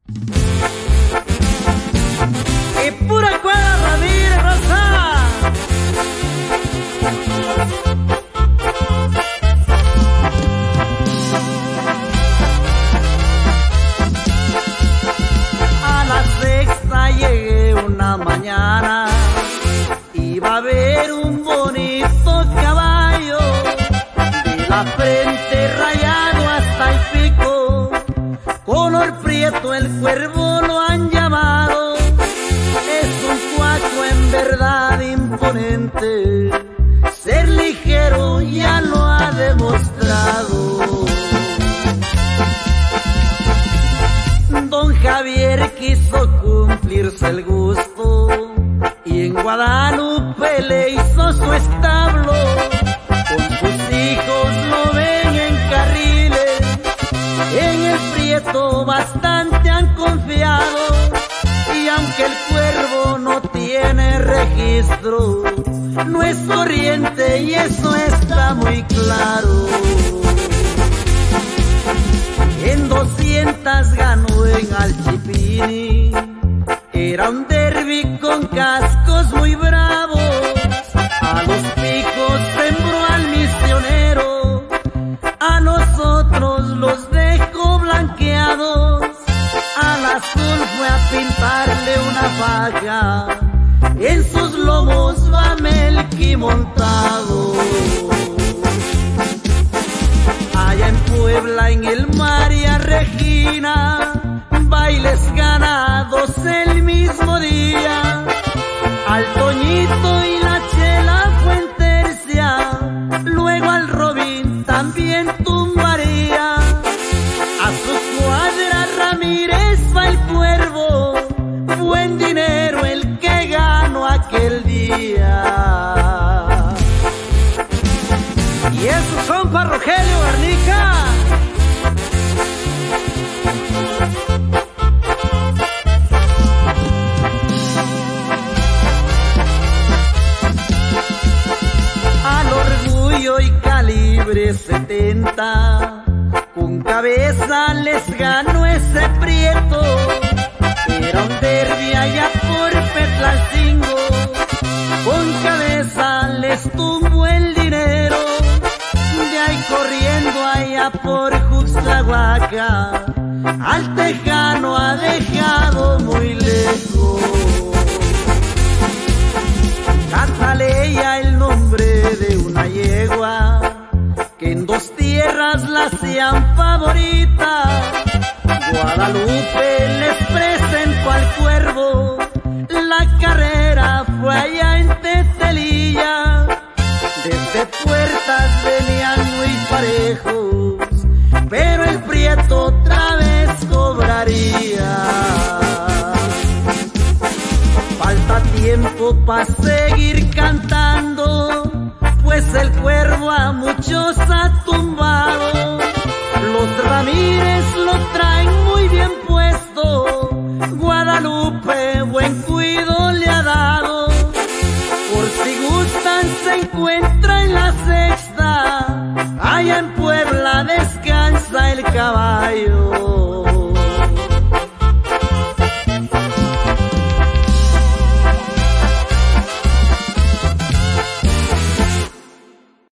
Y pura cuadra Ramírez, Rosa. A la sexta llegué una mañana, iba a ver un bonito caballo, de la frente rayado hasta el pico, color prieto el cuervo lo han llamado, es un cuaco en verdad imponente, ser ligero ya lo ha demostrado. Don Javier quiso cumplirse el gusto y en Guadalupe le hizo su establo, con sus hijos lo ven en carriles, en el Prieto bastante han confiado, y aunque el cuervo no tiene registro, no es corriente y eso está muy claro. En 200 ganó en Alchipini, era un derbi con cascos muy bravos, a los picos sembró al misionero, a nosotros los dejó blanqueados, al azul fue a pintarle una faja, en sus lomos va Melqui montado. Allá en Puebla, en el María Regina, bailes ganados el mismo día, al Toñito y la Chela fue en tercia, luego al Robin también tumbaría, a su cuadra Ramírez va el cuervo, buen dinero el que ganó aquel día. Y esos son para Rogelio Garnica. Al Orgullo y Calibre 70, con cabeza les ganó ese Prieto, era un derbi allá por Petlalcingo, con cabeza les tumbó el dinero, de ahí corriendo allá por Juxtlahuaca, al Tejano ha dejado muy lejos. Cántale ya el nombre de una yegua, que en dos tierras la hacían favorita, Guadalupe les presentó al cuervo, la carrera fue allá en Tetelilla, desde Puertas venían muy parejos, pero el Prieto otra vez cobraría. Falta tiempo para seguir cantando, pues el cuervo a muchos ha